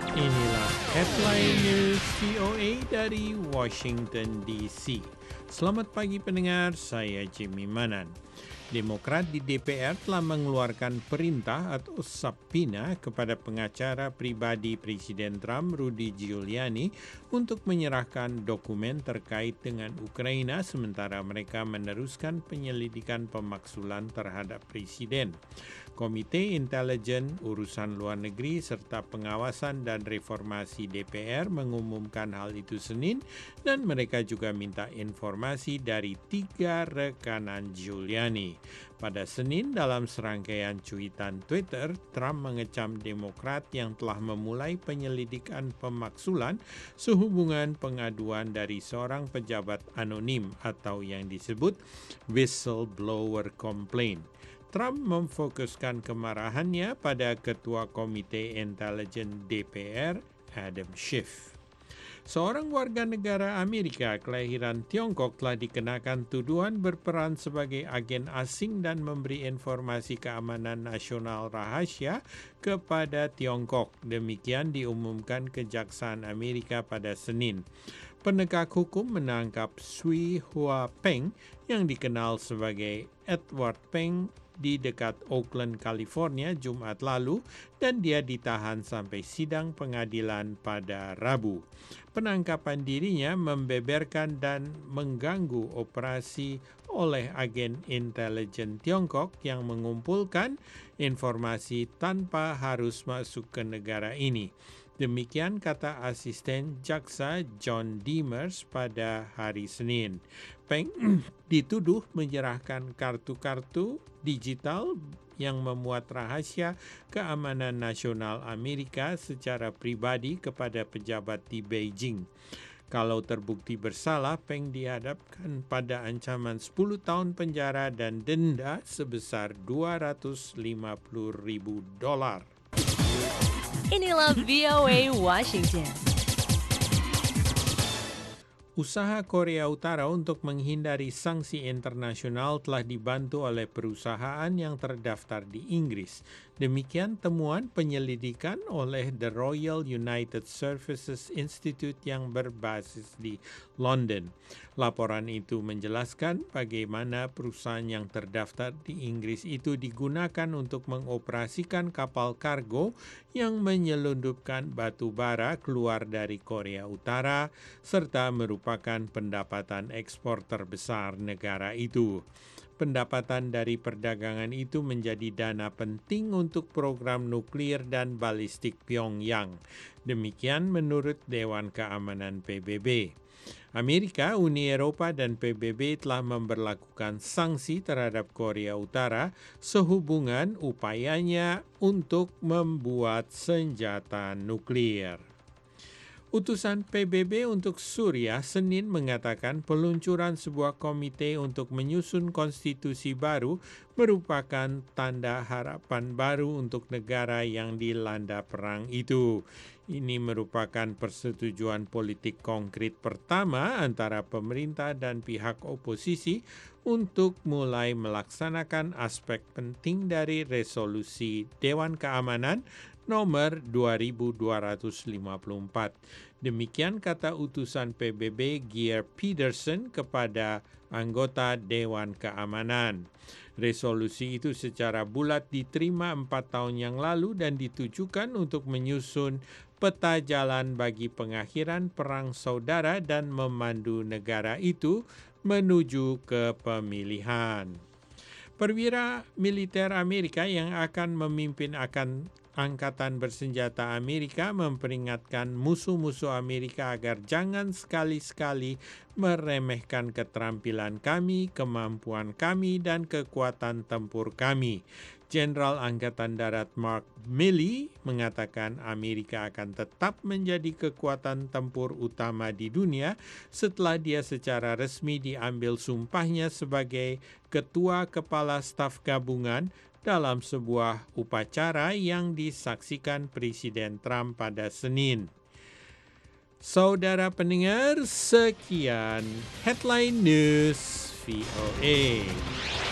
Inilah headline news VOA dari Washington DC. Selamat pagi pendengar, saya Jimmy Manan. Demokrat di DPR telah mengeluarkan perintah atau subpoena kepada pengacara pribadi Presiden Trump, Rudy Giuliani, untuk menyerahkan dokumen terkait dengan Ukraina sementara mereka meneruskan penyelidikan pemaksulan terhadap Presiden. Komite Intelijen Urusan Luar Negeri serta Pengawasan dan Reformasi DPR mengumumkan hal itu Senin dan mereka juga minta informasi dari 3 rekanan Giuliani. Pada Senin dalam serangkaian cuitan Twitter, Trump mengecam Demokrat yang telah memulai penyelidikan pemaksulan sehubungan pengaduan dari seorang pejabat anonim atau yang disebut whistleblower complaint. Trump memfokuskan kemarahannya pada Ketua Komite Intelijen DPR, Adam Schiff. Seorang warga negara Amerika kelahiran Tiongkok telah dikenakan tuduhan berperan sebagai agen asing dan memberi informasi keamanan nasional rahasia kepada Tiongkok. Demikian diumumkan Kejaksaan Amerika pada Senin. Penegak hukum menangkap Sui Hua Peng yang dikenal sebagai Edward Peng di dekat Oakland, California, Jumat lalu dan dia ditahan sampai sidang pengadilan pada Rabu. Penangkapan dirinya membeberkan dan mengganggu operasi oleh agen intelijen Tiongkok yang mengumpulkan informasi tanpa harus masuk ke negara ini. Demikian kata asisten jaksa John Demers pada hari Senin. Peng dituduh menyerahkan kartu-kartu digital yang memuat rahasia keamanan nasional Amerika secara pribadi kepada pejabat di Beijing. Kalau terbukti bersalah, Peng dihadapkan pada ancaman 10 tahun penjara dan denda sebesar $250,000. Inilah VOA Washington. Usaha Korea Utara untuk menghindari sanksi internasional telah dibantu oleh perusahaan yang terdaftar di Inggris. Demikian temuan penyelidikan oleh The Royal United Services Institute yang berbasis di London. Laporan itu menjelaskan bagaimana perusahaan yang terdaftar di Inggris itu digunakan untuk mengoperasikan kapal kargo yang menyelundupkan batu bara keluar dari Korea Utara serta merupakan pendapatan ekspor terbesar negara itu. Pendapatan dari perdagangan itu menjadi dana penting untuk program nuklir dan balistik Pyongyang. Demikian menurut Dewan Keamanan PBB. Amerika, Uni Eropa, dan PBB telah memberlakukan sanksi terhadap Korea Utara sehubungan upayanya untuk membuat senjata nuklir. Utusan PBB untuk Suriah Senin mengatakan peluncuran sebuah komite untuk menyusun konstitusi baru merupakan tanda harapan baru untuk negara yang dilanda perang itu. Ini merupakan persetujuan politik konkret pertama antara pemerintah dan pihak oposisi untuk mulai melaksanakan aspek penting dari resolusi Dewan Keamanan nomor 2254. Demikian kata utusan PBB Geir Peterson kepada anggota Dewan Keamanan. Resolusi itu secara bulat diterima 4 tahun yang lalu dan ditujukan untuk menyusun peta jalan bagi pengakhiran perang saudara dan memandu negara itu menuju ke pemilihan. Perwira militer Amerika yang akan memimpin Angkatan Bersenjata Amerika memperingatkan musuh-musuh Amerika agar jangan sekali-sekali meremehkan keterampilan kami, kemampuan kami, dan kekuatan tempur kami. Jenderal Angkatan Darat Mark Milley mengatakan Amerika akan tetap menjadi kekuatan tempur utama di dunia setelah dia secara resmi diambil sumpahnya sebagai Ketua Kepala Staf Gabungan dalam sebuah upacara yang disaksikan Presiden Trump pada Senin. Saudara pendengar, sekian Headline News VOA.